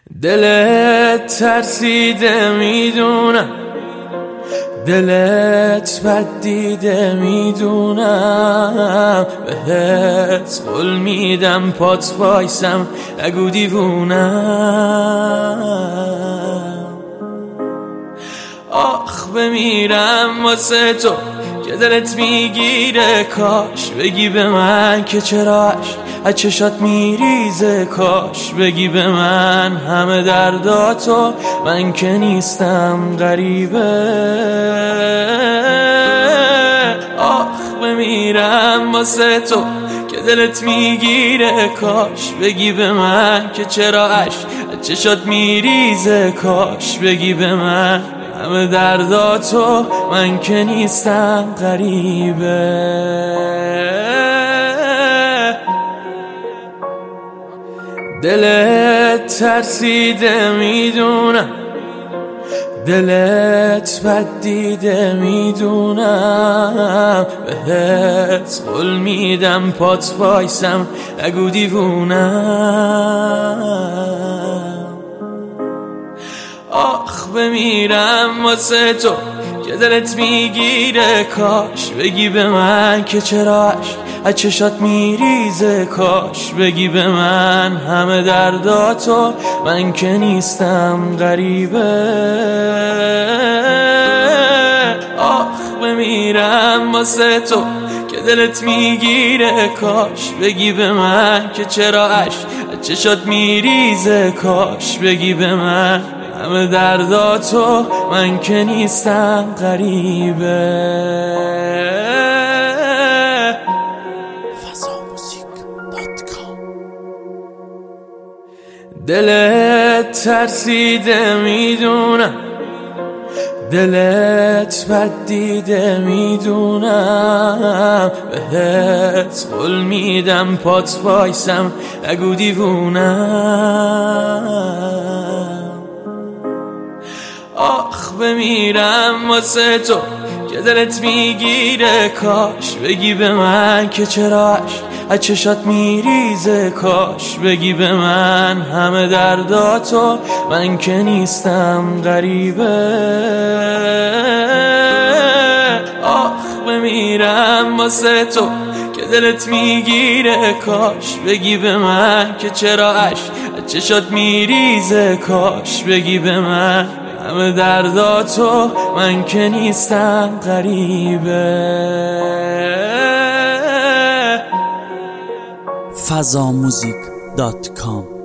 دلت ترسیده میدونم، دلت بد دیده میدونم، بهت قول میدم پات وایسم نگو دیوونم. آخ بمیرم واسه تو که دلت میگیره، کاش بگی به من که چرا از چشات میریزه، کاش بگی به من همه درداتو، من که نیستم غریبه. آخ بمیرم واسه تو که دلت میگیره، کاش بگی به من که چرا از چشات میریزه، کاش بگی به من همه درداتو، من که نیستم غریبه. دلت ترسیده میدونم، دلت بد دیده میدونم، بهت قول میدم پات وایسم نگو دیوونم. آخ بمیرم واسه تو که دلت میگیره، کاش بگی به من که چرا از چشات میریزه، کاش بگی به من همه درداتو، من که نیستم غریبه. آخ بمیرم واسه تو که دلت میگیره، کاش بگی به من که چرا از چشات میریزه، کاش بگی به من همه درداتو، من که نیستم غریبه. دلت ترسیده میدونم، دلت بد دیده میدونم، بهت قول میدم پات وایسم نگو دیوونم. آخ بمیرم واسه تو که دلت میگیره، کاش بگی به من که چرا از چشات میریزه، کاش بگی به من همه درداتو، من که نیستم غریبه. آخ بمیرم واسه تو که دلت میگیره، کاش بگی به من که چرا از چشات میریزه، کاش بگی به من همه درداتو، من که نیستم غریبه. fazamusic.com